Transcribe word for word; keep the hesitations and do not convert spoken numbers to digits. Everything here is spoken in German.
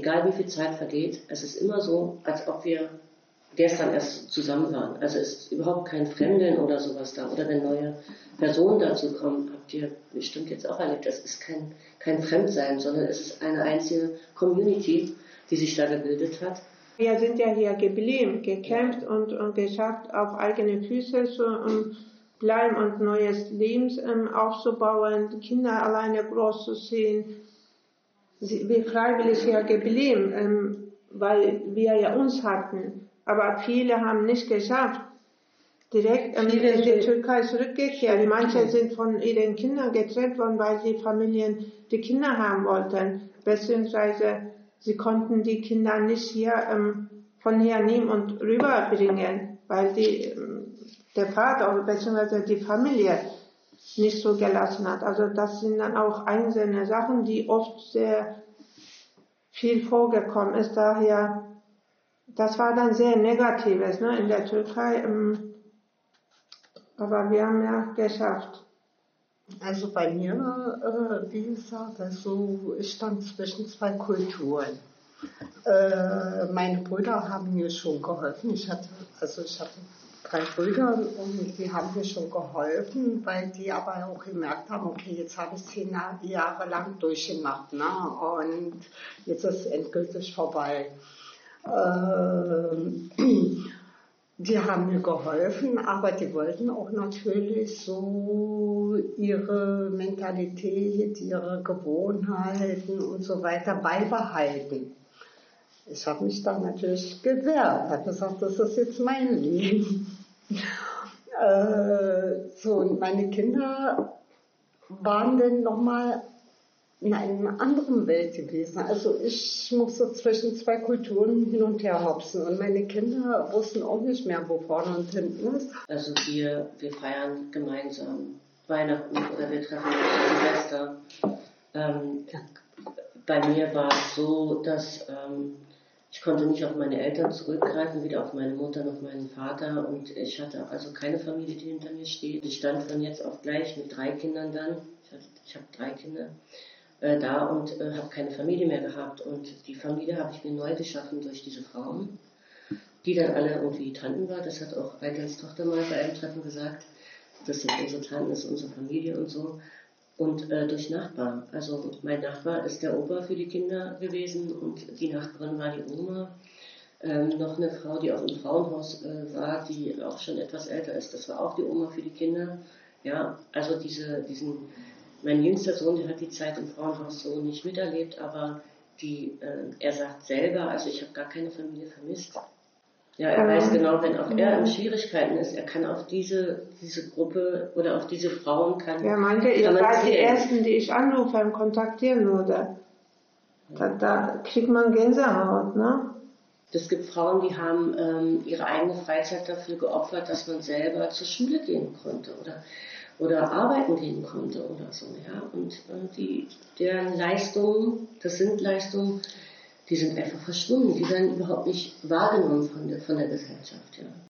egal wie viel Zeit vergeht, es ist immer so, als ob wir gestern erst zusammen waren. Also es ist überhaupt kein Fremdeln oder sowas da. Oder wenn neue Personen dazu kommen, habt ihr bestimmt jetzt auch erlebt, es ist kein, kein Fremdsein, sondern es ist eine einzige Community, die sich da gebildet hat. Wir sind ja hier geblieben, gekämpft und, und geschafft, auf eigene Füße zu um, bleiben und neues Leben um, aufzubauen, die Kinder alleine großzuziehen. Wir freiwillig hier geblieben, um, weil wir ja uns hatten. Aber viele haben nicht geschafft, direkt um, in die Türkei zurückgekehrt. Manche sind von ihren Kindern getrennt worden, weil die Familien die Kinder haben wollten, beziehungsweise sie konnten die Kinder nicht hier um, von hier nehmen und rüberbringen, weil die, um, der Vater bzw. die Familie nicht so gelassen hat. Also das sind dann auch einzelne Sachen, die oft sehr viel vorgekommen ist. Daher, das war dann sehr Negatives, ne, in der Türkei. Um, aber wir haben ja geschafft. Also bei mir, äh, wie gesagt, also ich stand zwischen zwei Kulturen. Äh, meine Brüder haben mir schon geholfen. Ich hatte, also ich hatte drei Brüder und die haben mir schon geholfen, weil die aber auch gemerkt haben, okay, jetzt habe ich zehn Jahre lang durchgemacht, ne? Und jetzt ist es endgültig vorbei. Äh, Die haben mir geholfen, aber die wollten auch natürlich so ihre Mentalität, ihre Gewohnheiten und so weiter beibehalten. Ich habe mich da natürlich gewehrt, habe gesagt, das ist jetzt mein Leben. äh, so, und meine Kinder waren dann nochmal in einer anderen Welt gewesen. Also ich musste zwischen zwei Kulturen hin und her hopsen und meine Kinder wussten auch nicht mehr, wo vorne und hinten ist. Also wir, wir feiern gemeinsam Weihnachten oder wir treffen uns zu Silvester. Ähm, bei mir war es so, dass ähm, ich konnte nicht auf meine Eltern zurückgreifen, weder auf meine Mutter noch meinen Vater, und ich hatte also keine Familie, die hinter mir steht. Ich stand von jetzt auf gleich mit drei Kindern dann, ich, hatte, ich habe drei Kinder, äh, da und äh, habe keine Familie mehr gehabt, und die Familie habe ich mir neu geschaffen durch diese Frauen, die dann alle irgendwie Tanten waren. Das hat auch Eitels Tochter mal bei einem Treffen gesagt, das sind unsere Tanten, das ist unsere Familie und so. Und äh, durch Nachbarn. Also mein Nachbar ist der Opa für die Kinder gewesen und die Nachbarin war die Oma. Ähm, noch eine Frau, die auch im Frauenhaus äh, war, die auch schon etwas älter ist, das war auch die Oma für die Kinder. Ja, also diese, diesen, mein jüngster Sohn, der hat die Zeit im Frauenhaus so nicht miterlebt, aber die, äh, er sagt selber, also ich habe gar keine Familie vermisst. Ja, er weiß genau, wenn auch er in Schwierigkeiten ist, er kann auf diese, diese Gruppe oder auf diese Frauen kann. Ja, meinte, ihr seid die Ersten, die ich anrufe und kontaktieren würde. Da, da kriegt man Gänsehaut, ne? Es gibt Frauen, die haben ähm, ihre eigene Freizeit dafür geopfert, dass man selber zur Schule gehen konnte oder, oder arbeiten gehen konnte oder so, ja. Und äh, die, deren Leistungen, das sind Leistungen, die sind einfach verschwunden, die werden überhaupt nicht wahrgenommen von der, von der Gesellschaft, ja.